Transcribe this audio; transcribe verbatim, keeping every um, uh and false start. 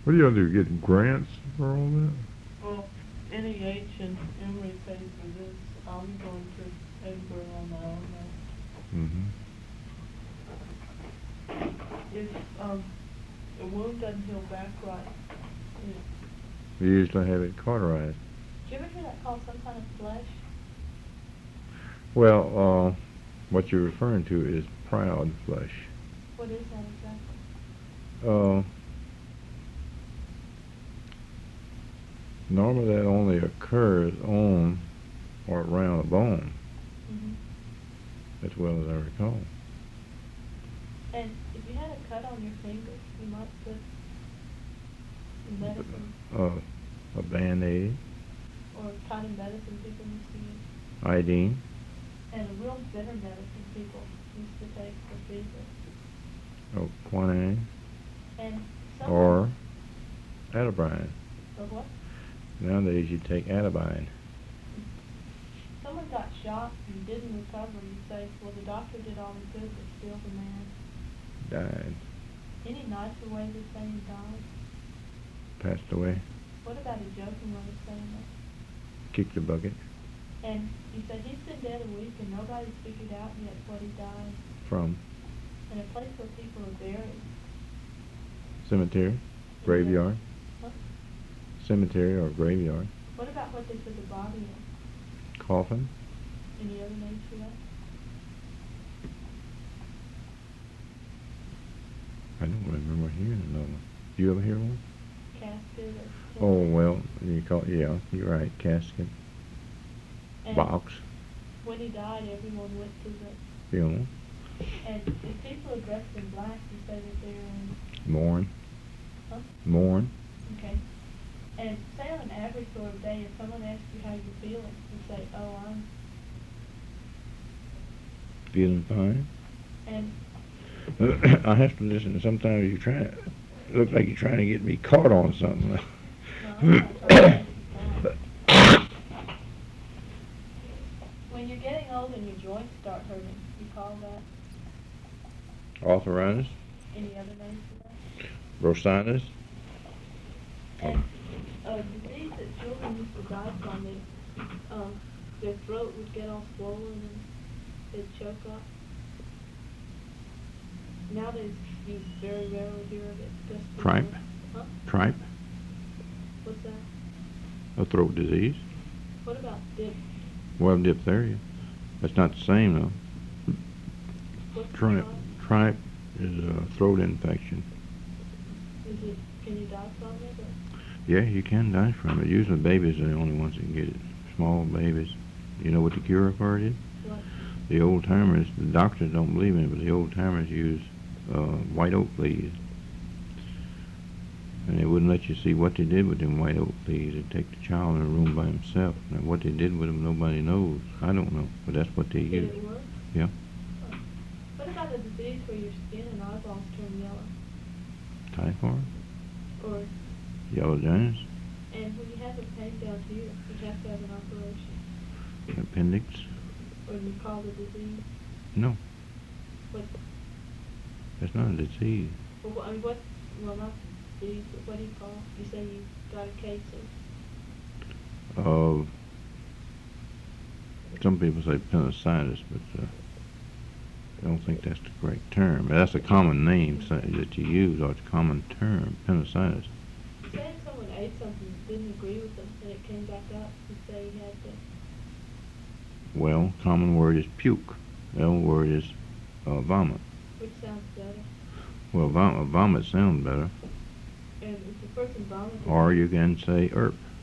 What are you gonna do? Get grants for all that? Well, N E H and Emory paid for this. I'm going to Edinburgh on my own now. Mm-hmm. If um, the wound doesn't heal back right, it, You usually have it cauterized. did you ever hear that called some kind of flesh? Well, uh, what you're referring to is proud flesh. What is that exactly? Uh, normally that only occurs on or around a bone, Mm-hmm. as well as I recall. And if you had a cut on your finger, you might put some medicine Uh, a Band-Aid, or kind of medicine people used to use. iodine, And a real bitter medicine people used to take for fever. or quinine, And or someone, atibine. or what? Nowadays you take atibine. Someone got shot and didn't recover. You say, well, the doctor did all he could, but still the man. Died. Any nicer way to say he died? Passed away. What about a joking way of saying that? Kicked the bucket. And you say he's been dead a week and nobody's figured out yet what he died. From In a place where people are buried. cemetery, graveyard. Huh? Cemetery or graveyard. What about what they put the body in? Coffin. Any other names for that? I don't remember hearing another one. Do you ever hear one? Casket or... Oh, well, you call yeah, you're right, casket, And box, when he died, everyone went to the... funeral, And if people are dressed in black, you say that they're in... mourn, Huh? mourn. Okay. And say on an average sort of day, if someone asks you how you're feeling, you say, oh, I'm... Feeling fine. And... I have to listen. Sometimes you try. Look like you're trying to get me caught on something. No, I'm not trying to make you fine. When you're getting old and your joints start hurting, you call that... Arthritis, Any other names for that? bursitis. And a disease that children used to die from, they, uh, their throat would get all swollen and they'd choke up. Nowadays, you very rarely hear of it. Just Tripe. Huh? Tripe, What's that? a throat disease. What about dip? Well, diphtheria. That's not the same though. What's the Tripe. cause? Tripe is a throat infection. Is it, can you die from it? Or? Yeah, you can die from it. Usually babies are the only ones that can get it. Small babies. You know what the cure for it is? What? The old timers, the doctors don't believe in it, but the old timers use uh, white oak leaves. And they wouldn't let you see what they did with them white oak leaves. They'd take the child in a room by himself. Now what they did with them, nobody knows. I don't know, but that's what they Did use. it work? Yeah. Huh. What about a disease where your skin and eyeballs turn yellow? Typhoid, Or, yellow jaundice, and when you have a pain down here, you have to have an operation. appendix. Or you call the disease? No, What? that's not a disease. Well, what, I mean, what, well, not disease, but what do you call it? You say you got a case of... Of some people say appendicitis, but uh, I don't think that's the correct term. That's a common name so, that you use, or it's a common term, appendicitis. Say if someone ate something that didn't agree with them and it came back up, you say you had to... Well, common word is puke. The old word is uh, vomit. Which sounds better. Well, vom- vomit sounds better. And if the person vomited... Or you can say E R P.